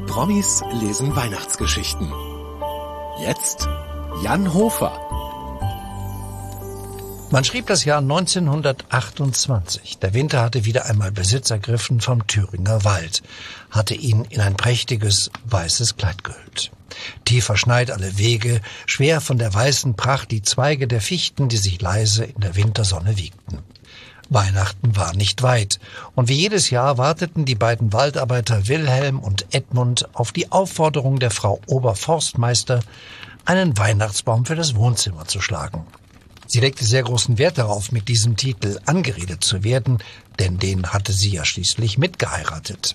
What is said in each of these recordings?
Promis lesen Weihnachtsgeschichten. Jetzt Jan Hofer. Man schrieb das Jahr 1928. Der Winter hatte wieder einmal Besitz ergriffen vom Thüringer Wald, hatte ihn in ein prächtiges weißes Kleid gehüllt. Tief verschneit alle Wege, schwer von der weißen Pracht die Zweige der Fichten, die sich leise in der Wintersonne wiegten. Weihnachten war nicht weit, und wie jedes Jahr warteten die beiden Waldarbeiter Wilhelm und Edmund auf die Aufforderung der Frau Oberforstmeister, einen Weihnachtsbaum für das Wohnzimmer zu schlagen. Sie legte sehr großen Wert darauf, mit diesem Titel angeredet zu werden, denn den hatte sie ja schließlich mitgeheiratet.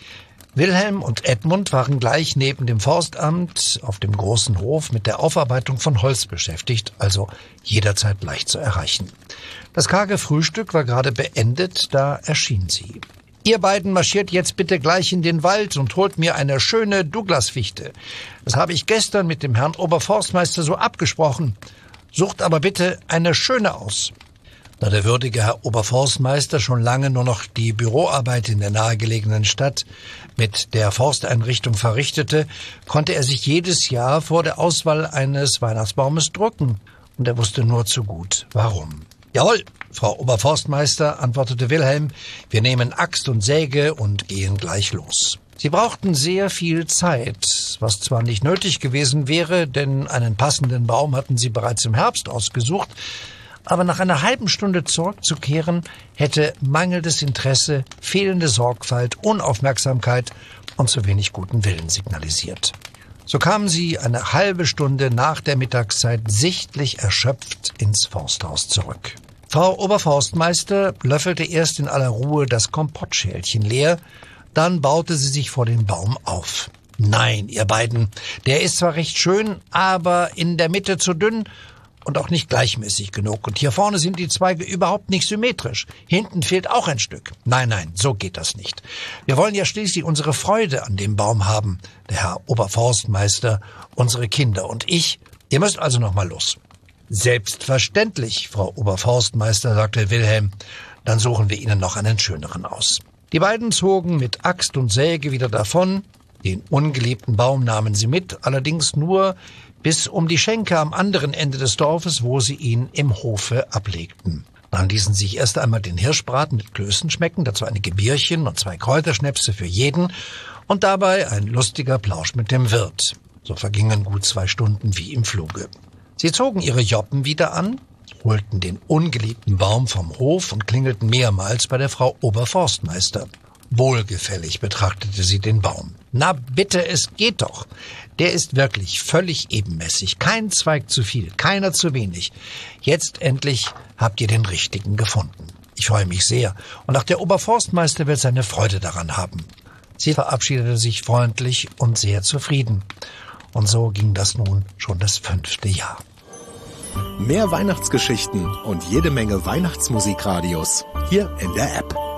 Wilhelm und Edmund waren gleich neben dem Forstamt auf dem großen Hof mit der Aufarbeitung von Holz beschäftigt, also jederzeit leicht zu erreichen. Das karge Frühstück war gerade beendet, da erschien sie. »Ihr beiden marschiert jetzt bitte gleich in den Wald und holt mir eine schöne Douglasfichte. Das habe ich gestern mit dem Herrn Oberforstmeister so abgesprochen. Sucht aber bitte eine schöne aus.« Da der würdige Herr Oberforstmeister schon lange nur noch die Büroarbeit in der nahegelegenen Stadt mit der Forsteinrichtung verrichtete, konnte er sich jedes Jahr vor der Auswahl eines Weihnachtsbaumes drücken. Und er wusste nur zu gut, warum. »Jawohl, Frau Oberforstmeister«, antwortete Wilhelm, »wir nehmen Axt und Säge und gehen gleich los.« Sie brauchten sehr viel Zeit, was zwar nicht nötig gewesen wäre, denn einen passenden Baum hatten sie bereits im Herbst ausgesucht, aber nach einer halben Stunde zurückzukehren, hätte mangelndes Interesse, fehlende Sorgfalt, Unaufmerksamkeit und zu wenig guten Willen signalisiert. So kamen sie eine halbe Stunde nach der Mittagszeit sichtlich erschöpft ins Forsthaus zurück. Frau Oberforstmeister löffelte erst in aller Ruhe das Kompottschälchen leer, dann baute sie sich vor den Baum auf. »Nein, ihr beiden, der ist zwar recht schön, aber in der Mitte zu dünn und auch nicht gleichmäßig genug. Und hier vorne sind die Zweige überhaupt nicht symmetrisch. Hinten fehlt auch ein Stück. Nein, so geht das nicht. Wir wollen ja schließlich unsere Freude an dem Baum haben, der Herr Oberforstmeister, unsere Kinder und ich. Ihr müsst also noch mal los.« »Selbstverständlich, Frau Oberforstmeister«, sagte Wilhelm. »Dann suchen wir Ihnen noch einen schöneren aus.« Die beiden zogen mit Axt und Säge wieder davon. Den ungeliebten Baum nahmen sie mit, allerdings nur bis um die Schenke am anderen Ende des Dorfes, wo sie ihn im Hofe ablegten. Dann ließen sie sich erst einmal den Hirschbraten mit Klößen schmecken, dazu einige Bierchen und 2 Kräuterschnäpse für jeden und dabei ein lustiger Plausch mit dem Wirt. So vergingen gut 2 Stunden wie im Fluge. Sie zogen ihre Joppen wieder an, holten den ungeliebten Baum vom Hof und klingelten mehrmals bei der Frau Oberforstmeister. Wohlgefällig betrachtete sie den Baum. »Na bitte, es geht doch. Der ist wirklich völlig ebenmäßig. Kein Zweig zu viel, keiner zu wenig. Jetzt endlich habt ihr den richtigen gefunden. Ich freue mich sehr. Und auch der Oberforstmeister wird seine Freude daran haben.« Sie verabschiedete sich freundlich und sehr zufrieden. Und so ging das nun schon das 5. Jahr. Mehr Weihnachtsgeschichten und jede Menge Weihnachtsmusikradios hier in der App.